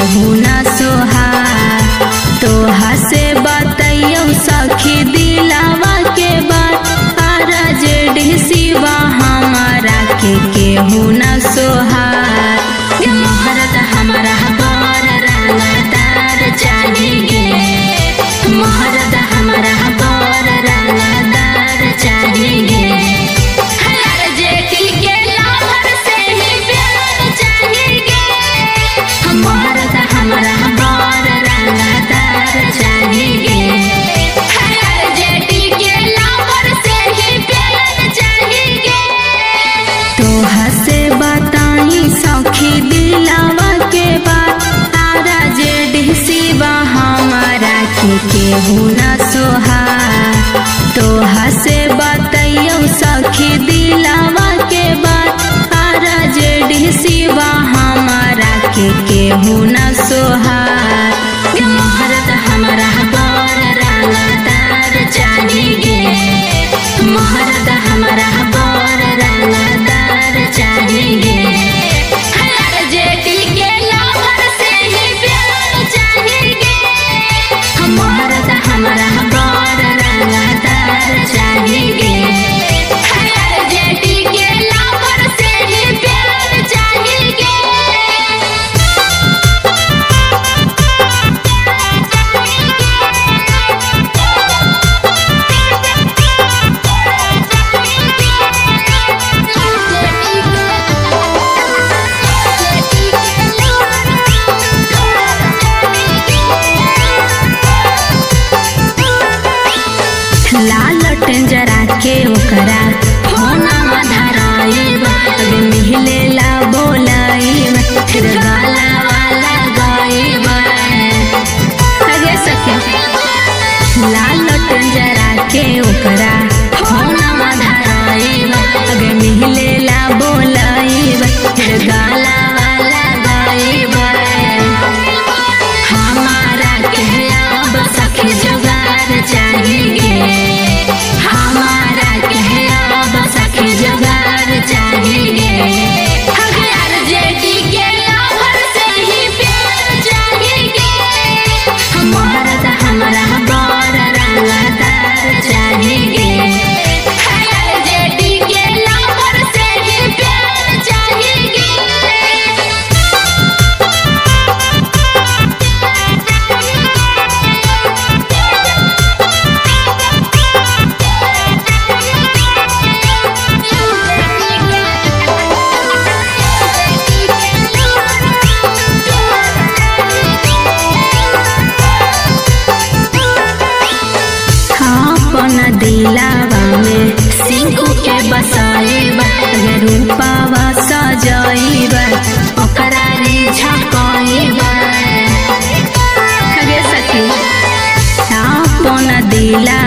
केहू न सोहार। तोहा से बतैयो सखी दिलावा के बात, आरज ढिसिवा हमारा के केहू न सोहार। मोहरत हमारा बर रंगदार चाहिए, मोहरत हमारा बर रंगदार चाहिए। हर जेठी के लाहर से ही प्यार चाहिए, मोहरत हमारा बर रंगदार चाहिए। हर जेठी के लाहर से ही प्यार चाहिए। तोहा से बताई सखी दिलावा के बात, तारा जे ढिसिवा हमारा के केहू न सोहार। तोहा से बतैयो सखी दिलावा के बात, तारा जे ढिसिवा हमारा के केहू न सोहार। मोहरत हमारा बर रंगदार चाहिए, मोहरत हमारा बर रंगदार चाहिए। हर जेठी के लाहर से ही प्यार चाहिए, मोहरत हमारा बर रंगदार चाहिए। हर जेठी के लाहर से ही प्यार चाहिए। लालटेन जरा के ओकरा फोनवा धराइब, अबे मिलेला बोलाइब, फिर गाला वाला गाइब। अगे सखी लालटेन जरा के ओकरा फोनवा धराइब, अबे मिलेला बोलाइब, फिर गाला वाला गाइब। हमारा के अब सखी जुगाड़ चाहिए, हमारा के अब सखी जुगाड़ चाहिए। हर जेठी के लाहर से ही प्यार चाहिए, मोहरत हमारा बर रंगदार चाहिए। हर जेठी के लाहर से ही प्यार चाहिए। अपन दिलावा में सिंकू के बसाइब, रूपावा सजाइब, ओकरा रिझाइब। अगे सखी अपन दिला